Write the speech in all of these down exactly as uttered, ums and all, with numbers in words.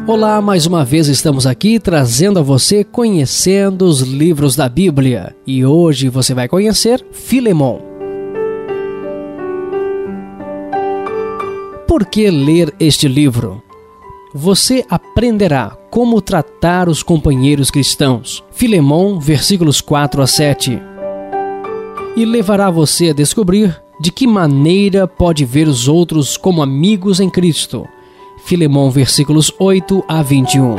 Olá, mais uma vez estamos aqui trazendo a você conhecendo os livros da Bíblia. E hoje você vai conhecer Filemon. Por que ler este livro? Você aprenderá como tratar os companheiros cristãos. Filemon, versículos quatro a sete. E levará você a descobrir de que maneira pode ver os outros como amigos em Cristo. Filemon, versículos oito a vinte e um.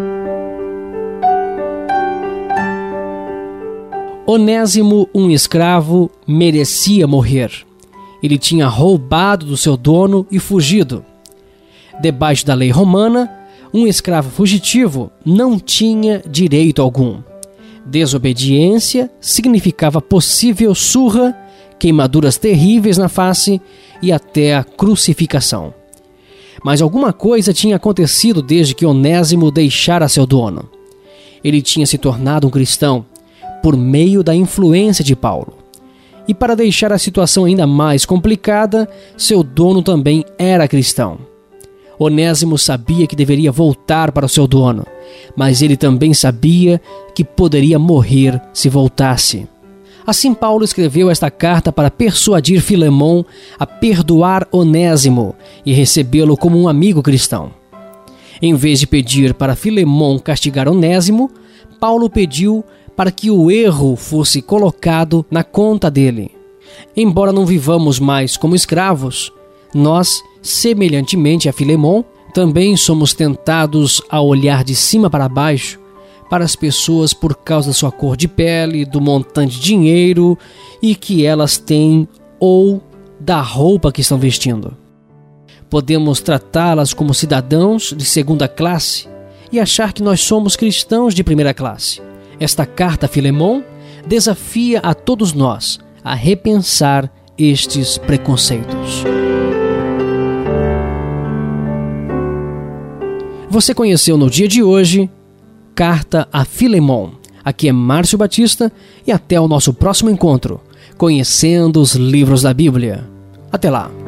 Onésimo, um escravo, merecia morrer. Ele tinha roubado do seu dono e fugido. Debaixo da lei romana, um escravo fugitivo não tinha direito algum. Desobediência significava possível surra, queimaduras terríveis na face e até a crucificação. Mas alguma coisa tinha acontecido desde que Onésimo deixara seu dono. Ele tinha se tornado um cristão por meio da influência de Paulo. E para deixar a situação ainda mais complicada, seu dono também era cristão. Onésimo sabia que deveria voltar para o seu dono, mas ele também sabia que poderia morrer se voltasse. Assim, Paulo escreveu esta carta para persuadir Filemon a perdoar Onésimo e recebê-lo como um amigo cristão. Em vez de pedir para Filemon castigar Onésimo, Paulo pediu para que o erro fosse colocado na conta dele. Embora não vivamos mais como escravos, nós, semelhantemente a Filemon, também somos tentados a olhar de cima para baixo para as pessoas por causa da sua cor de pele, do montante de dinheiro e que elas têm ou da roupa que estão vestindo. Podemos tratá-las como cidadãos de segunda classe e achar que nós somos cristãos de primeira classe. Esta carta a Filemon desafia a todos nós a repensar estes preconceitos. Você conheceu no dia de hoje Carta a Filemon. Aqui é Márcio Batista e até o nosso próximo encontro, conhecendo os livros da Bíblia. Até lá!